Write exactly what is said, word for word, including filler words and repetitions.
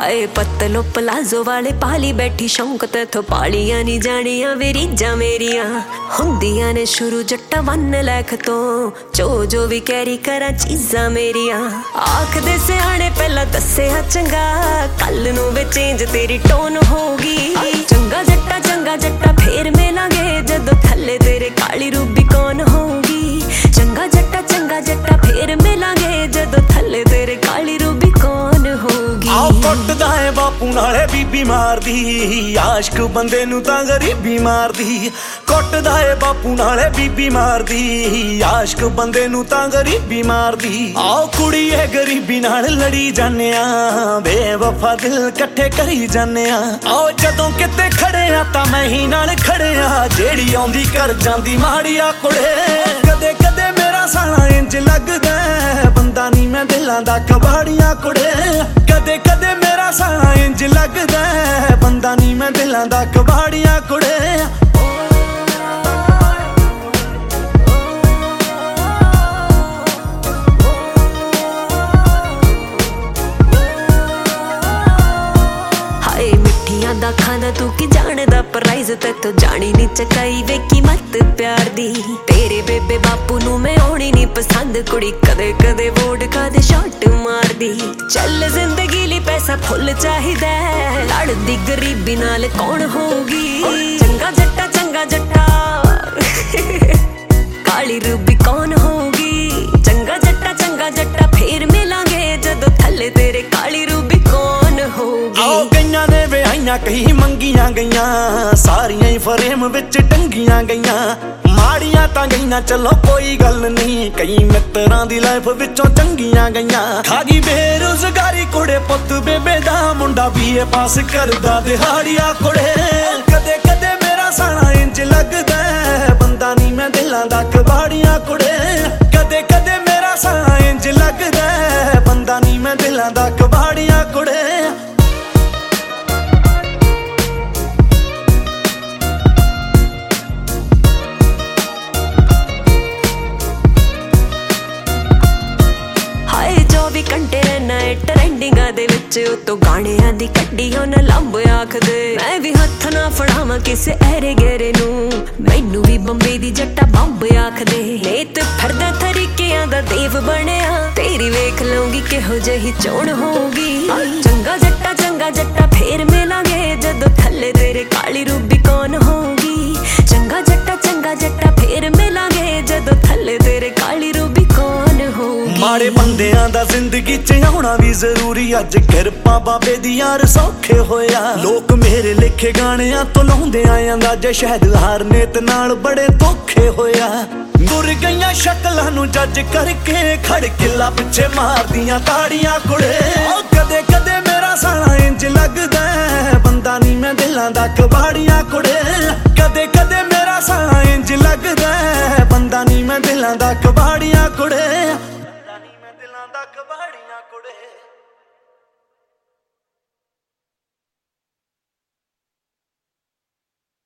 हाय पतलो palazzo वाले पाली बैठी शौक तैथों पालियां नहीं जानियां वे रीझां मेरियां हुंदियां ने शुरू जट्टा वन लैख तो जो जो भी कैरी करा चीज़ां मेरियां आखदे सियाणे पहला दस्सिया चंगा कल नूं वे चेंज तेरी टोन होगी चंगा जट्टा चंगा जट्टा फेर मिलांगे जदों थल्ले तेरे काली रूबी कौन होगी चंगा जट्टा चंगा जट्टा फेर मिलांगे जदों थल्ले तेरे काली रूबी कौन होगी आओ कुटदा है बापू नाले बीबी मारदी आशिक बंदे नूं तां गरीबी मारदी कुटदा है बापू नाले बीबी मारदी आशिक बंदे नूं तां गरीबी मारदी आओ कुड़ी है गरीबी नाल लड़ी जाने आ बेवफा दिल कट्ठे करी जाने आ आओ जदों किते खड़े आ तां मैं ही नाल खड़े आ जेड़ी आउंदी कर जांदी माड़िया कुड़े कदे कदे मेरा साला इंज लगदा बंदा नी मैं दिलां दा कबाड़ियां कुड़े कदे कदे मेरा साला इंज लगदा बंदा नी मैं दिलां दा कबाड़ियां कुड़े दा खाना तू की जानदा प्राइज तैथों जानी नी चकाई वे कीमत प्यार दी तेरे बेबे बापू नू मैं आउणी नी पसंद कुड़ी कदे कदे वोडका दे शॉट मार दी चल जिंदगी ली पैसा फुल चाहिदा लड़दी गरीबी नाल कौन होगी चंगा जट्टा चंगा जट्टा काली रूबी कौन होगी चंगा जट्टा चंगा जट्टा फेर मिलांगे जदों थल्ले तेरे काली रूबी कौन होगी आओ गईयां ने विआहियां कई मंगियां गईयां सारियां ही फरेम विच टंगियां गईयां माड़ियां तां गईयां चलो कोई गल नहीं कई मित्तरां दी लाइफ विचों चंगियां गईयां खागी बेरोजगारी कुड़े पुੱਤ बेबे दा मुंडा बीए पास करदा दिहाड़िया कुड़े कदे कदे मेरा साला इंज लगदा बंदा नी मैं दिलां दा कबाड़ियां कुड़े कदे कदे मेरा साला इंज लगदा बंदा नी मैं दिलां दा कबाड़ियां कुड़े घंटे रहना है ट्रेंडिंगां दे विच उतों गाणियां दी कड्डियां ना लंब आखदे मैं भी हत्थ ना फड़ावां किसे ऐरे गेरे नू मैनू भी बंबे दी जट्टा बंब आखदे नेत फरदा तरीकियां दा देव बनिया तेरी वेख लूंगी किहो जही चोण होगी चंगा जट्टा चंगा जट्टा फेर मिलांगे जदों थल्ले तेरे काली रूबी कौन होगी चंगा जट्टा चंगा जट्टा फेर मिलांगे जदों थल्ले तेरे काली रूबी कौन होगी माड़े बंदियां दा जिंदगी च आउणा भी जरूरी अज किरपा बाबे दी यार सौखे होया लोक मेरे लिखे गाणियां तो लाउंदे आंदा जे शायद हार नेत नाल बड़े धोखे होया गुर गईयां शक्लां नू जज करके खड़ किला पिछे मारदियां ताड़ियां कुड़े कदे कदे मेरा साला इंज लगदा बंदा नी मैं दिलां दा कबाड़ियां कुड़े कदे कदे मेरा साला इंज लगदा बंदा नी मैं दिलां दा कबाड़ी